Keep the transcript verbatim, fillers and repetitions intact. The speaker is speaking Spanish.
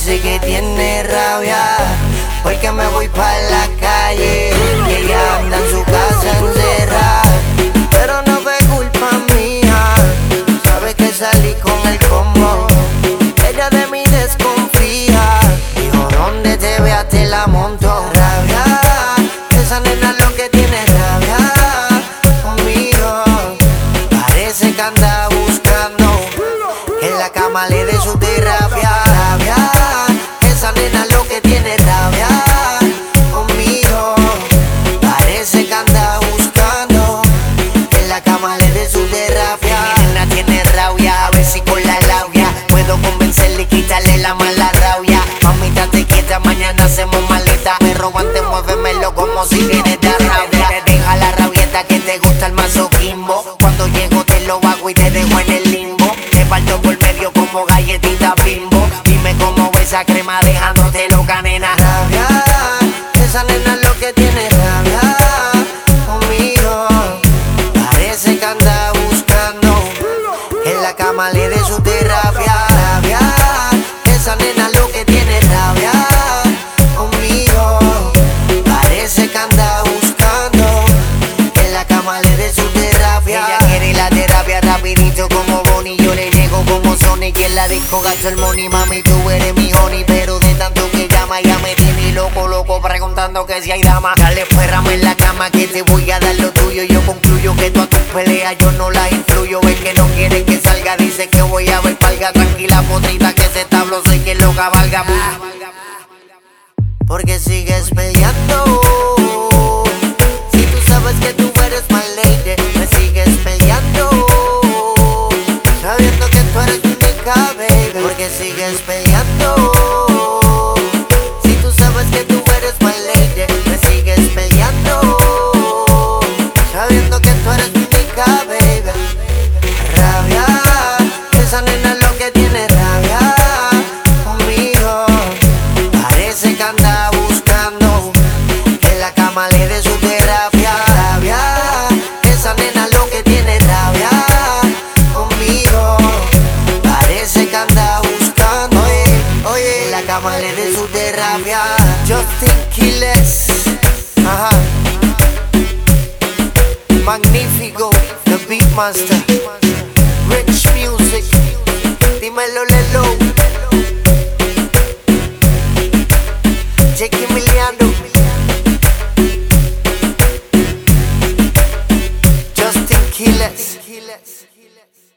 dice que tiene rabia porque me voy pa' la calle y ella anda en su casa encerrada. Pero no fue culpa mía, sabe que salí con el combo. Ella de mí desconfía, dijo donde te vea te la monto. Rabia, esa nena lo que tiene rabia conmigo. Parece que anda buscando que en la cama le dé su terapia. Rabia, esa nena lo que tiene rabia conmigo. Parece que anda buscando que en la cama le dé su terapia. Mi nena tiene rabia, a ver si con la labia puedo convencerle y quitarle la mala rabia. Mamita te quieta, mañana hacemos maleta. Me robante, muévemelo como si tienes de rabia. Te deja la rabieta que te gusta el masoquismo. Cuando llego te lo hago y te dejo en el limbo. Te parto por medio como galletita Bimbo. Dime cómo va esa crema dejándote loca, nena. Rabia, esa nena lo que tiene rabia conmigo. Parece que anda buscando que en la cama le dé su terapia. Rabia, esa nena lo que tiene rabia conmigo. Parece que anda buscando que en la cama le dé su terapia. Ella quiere la terapia rapidito como Bonnie. Yo le llego como Sonic en la disco gasto el money. Mami, tú eres mi honey, pero de tanto que llama ya me tiene loco, loco preguntando que si hay dama. Dale fuérame en la cama que te voy a dar lo tuyo. Yo concluyo que tú a tus peleas yo no las influyo. Ves que no quieren que salga, dice que voy a ver palga. Tranquila, potrita, que ese tablo sé que lo cabalga. Porque sigues peleando. Si tú sabes que tú eres my lady, me sigues peleando, sabiendo que tú eres mi única, baby. Porque sigues peleando. Si tú sabes que tú eres my lady, me sigues peleando, sabiendo que tú eres mi única, baby. Rabia, esa nena lo que tiene rabia conmigo. Parece que anda buscando que en la cama le dé su terapia. Rabia, esa nena lo que tiene rabia conmigo. Parece que anda buscando, oye, oye, en la cama le dé su terapia. Justin Quiles, ajá, magnífico, the Beatmaster, Rich Music, dímelo Lelo, Jake Emiliano, Justin Quiles.